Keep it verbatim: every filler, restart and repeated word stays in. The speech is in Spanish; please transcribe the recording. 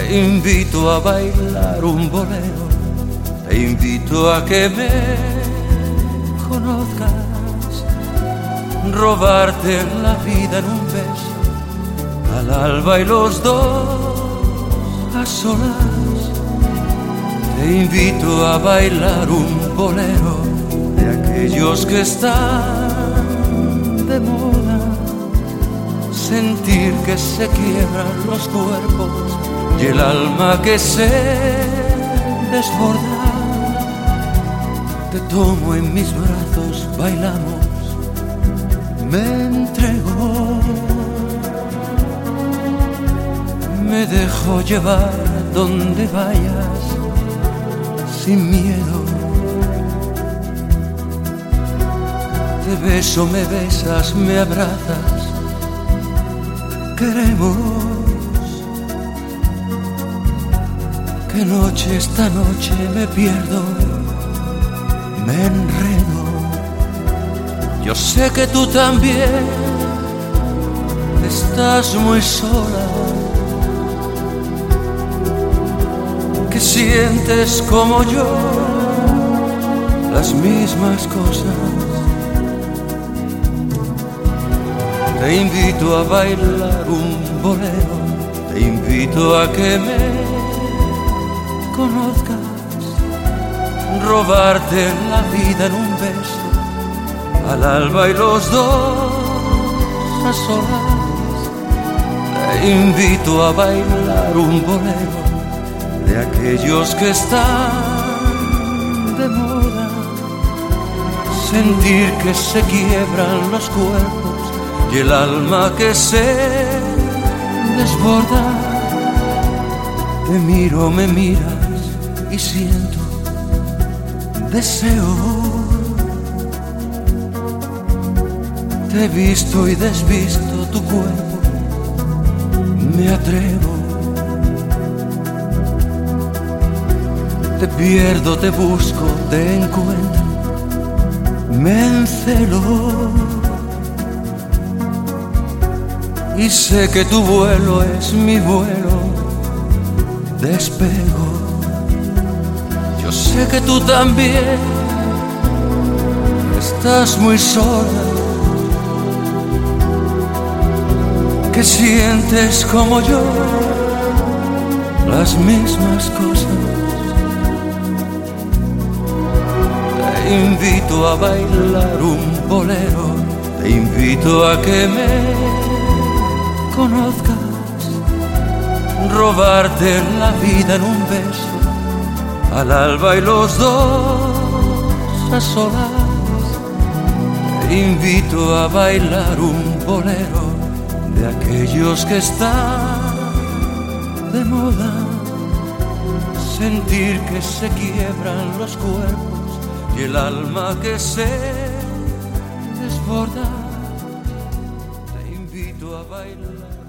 Te invito a bailar un bolero, te invito a que me conozcas, robarte la vida en un beso, al alba y los dos a solas. Te invito a bailar un bolero de aquellos que están de moda, sentir que se quiebran los cuerpos y el alma que se desborda. Te tomo en mis brazos, bailamos, me entrego, me dejo llevar donde vayas sin miedo. Te beso, me besas, me abrazas, queremos. Qué noche, esta noche me pierdo, me enredo. Yo sé que tú también estás muy sola, que sientes como yo las mismas cosas. Te invito a bailar un bolero, te invito a que me conozcas, robarte la vida en un beso, al alba y los dos a solas. Te invito a bailar un bolero de aquellos que están de moda, sentir que se quiebran los cuerpos y el alma que se desborda. Te miro, me miras y siento deseo. Te he visto y desvisto tu cuerpo, me atrevo. Te pierdo, te busco, te encuentro, me encelo. Y sé que tu vuelo es mi vuelo, despego. Yo sé que tú también estás muy sola, que sientes como yo las mismas cosas. Te invito a bailar un bolero, te invito a que me conozcas, robarte la vida en un beso, al alba y los dos a solas. Te invito a bailar un bolero de aquellos que están de moda, sentir que se quiebran los cuerpos y el alma que se desborda. Te invito a bailar